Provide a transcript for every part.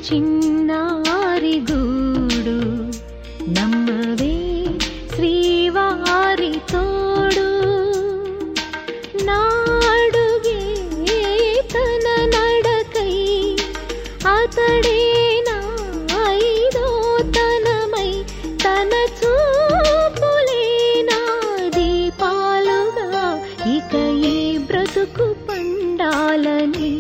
చిన్నారి గూడు నమ్మవే శ్రీవారి తోడు నాడుగే తన నడకై అతడే నాయిదో తనమై తన చూపులే నా దీపాలుగా ఇక ఈ బ్రతుకు పండాలని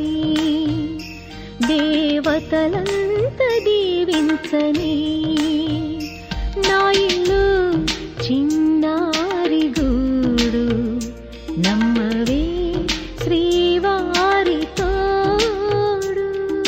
దేవతలంత దీవించని నా ఇల్లు చిన్నారి గూడు నమ్మవే శ్రీవారి తోడు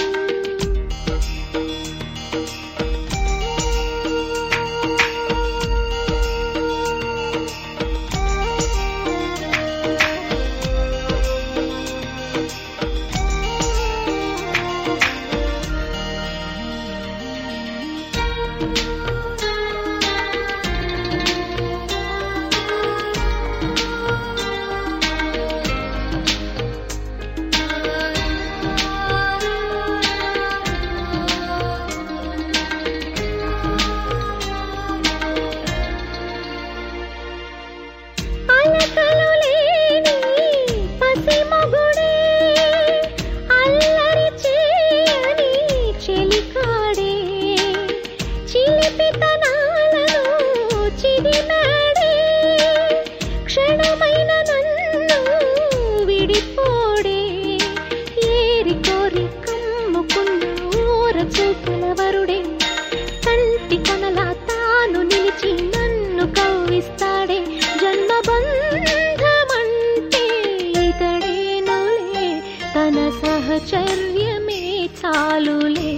చూపులవరుడే కంటి కొనలా తాను నిలిచి నన్ను కవ్విస్తాడే జన్మబంధమంటే ఇతడేనులే తన సహచర్యమే చాలులే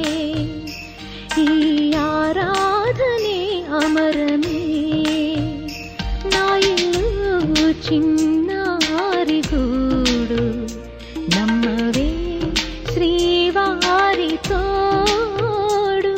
ఈ ఆరాధనే అమరమే నా ఇల్లు చిన్నారి గూడు నమ్మవే శ్రీవారి తోడు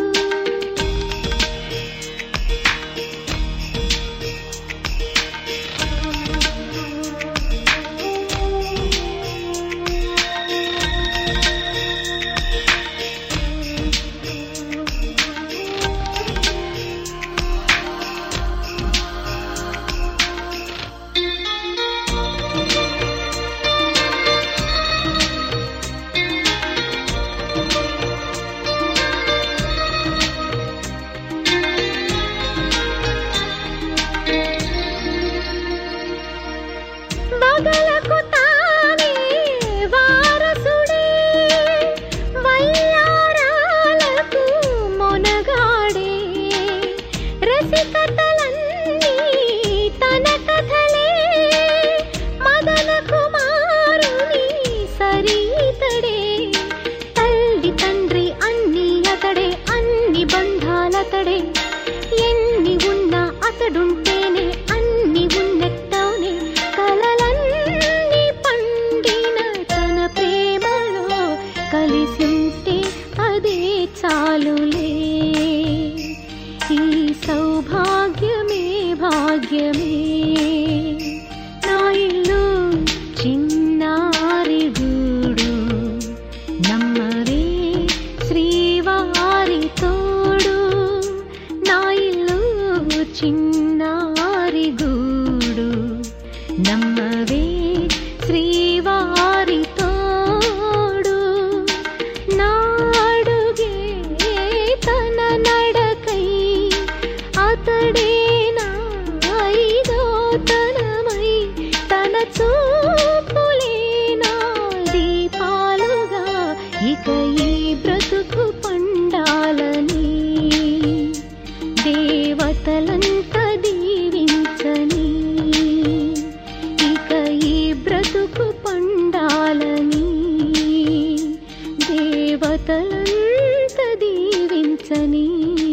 బగలకు తానే వారసుడే వయ్యారాలకు మొనగాడే రసికతలన్నీ తన కథలే మదన కుమారుని సరీతడే తల్లి తండ్రి అన్ని అతడే అన్ని బంధాలతడే ఎన్ని ఉన్నా అతడుంటేనే అన్ని ఉన్నట్టవునే కలలన్నీ పండిన తన ప్రేమలో కలిసింటే అదే చాలులే ఈ సౌభాగ్యమే భాగ్యమే నా ఇల్లు చిన్నారి గూడు నమ్మవే శ్రీవారి తోడు నా ఇల్లు చిన్నారి గూడు నమ్మవే శ్రీవారి తోడు నాడుగే తన నడకై అతడే నాయిదో తనమై తన చూపులే నా దీపాలుగా ఇక ఈ బ్రతుకు పండాలని దేవతలంత దీవించని ఇక ఈ బ్రతుకు పండాలని దేవతలంత దీవించని